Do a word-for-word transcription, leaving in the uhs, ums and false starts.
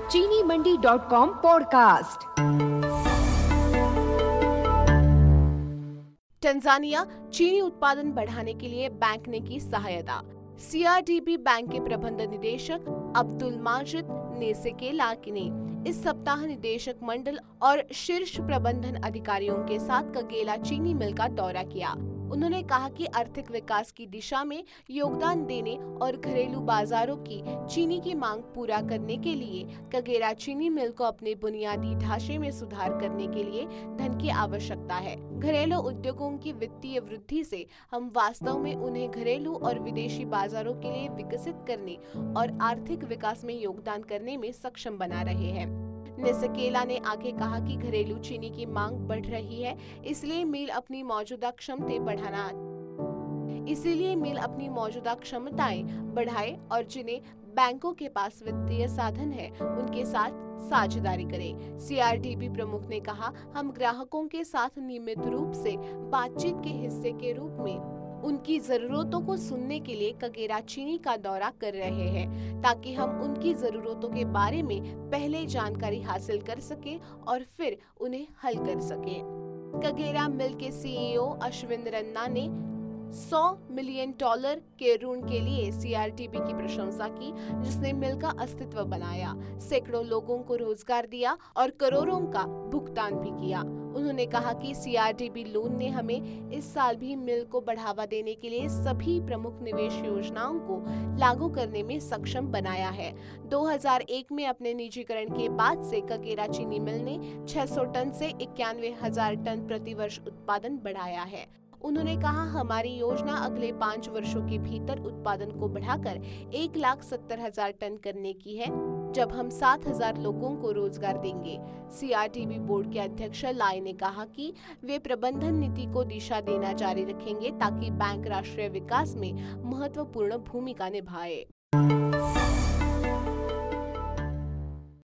चीनी Mandi dot com podcast. Tanzania चीनी उत्पादन बढ़ाने के लिए बैंक ने की सहायता। सीआरडीबी बैंक के प्रबंध निदेशक अब्दुल माजिद नेसेकेला ने इस सप्ताह निदेशक मंडल और शीर्ष प्रबंधन अधिकारियों के साथ कगेला चीनी मिल का दौरा किया। उन्होंने कहा कि आर्थिक विकास की दिशा में योगदान देने और घरेलू बाजारों की चीनी की मांग पूरा करने के लिए कगेरा चीनी मिल को अपने बुनियादी ढांचे में सुधार करने के लिए धन की आवश्यकता है। घरेलू उद्योगों की वित्तीय वृद्धि से हम वास्तव में उन्हें घरेलू और विदेशी बाजारों के लिए विकसित करने और आर्थिक विकास में योगदान करने में सक्षम बना रहे हैं। नेसेकेला ने आगे कहा कि घरेलू चीनी की मांग बढ़ रही है, इसलिए मिल अपनी मौजूदा क्षमताएं बढ़ाना इसीलिए मिल अपनी मौजूदा क्षमताएं बढ़ाए और जिन्हें बैंकों के पास वित्तीय साधन है उनके साथ साझेदारी करें। सीआरडीबी प्रमुख ने कहा, हम ग्राहकों के साथ नियमित रूप से बातचीत के हिस्से के रूप में उनकी जरूरतों को सुनने के लिए कगेरा चीनी का दौरा कर रहे हैं, ताकि हम उनकी जरूरतों के बारे में पहले जानकारी हासिल कर सकें और फिर उन्हें हल कर सकें। कगेरा मिल के सीईओ अश्विन रन्ना ने सौ मिलियन डॉलर के ऋण के लिए सीआरडीबी की प्रशंसा की, जिसने मिल का अस्तित्व बनाया, सैकड़ों लोगों को रोजगार दिया और करोड़ों का भुगतान भी किया। उन्होंने कहा कि सीआरडीबी लोन ने हमें इस साल भी मिल को बढ़ावा देने के लिए सभी प्रमुख निवेश योजनाओं को लागू करने में सक्षम बनाया है। दो हज़ार एक में अपने निजीकरण के बाद से कगेरा चीनी मिल ने छह सौ टन से इक्यानवे हजार टन प्रति वर्ष उत्पादन बढ़ाया है। उन्होंने कहा, हमारी योजना अगले पाँच वर्षों के भीतर उत्पादन को बढ़ाकर एक लाख सत्तर हजार टन करने की है, जब हम सात हजार लोगों को रोजगार देंगे। सीआरडीबी बोर्ड के अध्यक्ष लाई ने कहा कि वे प्रबंधन नीति को दिशा देना जारी रखेंगे ताकि बैंक राष्ट्रीय विकास में महत्वपूर्ण भूमिका निभाए।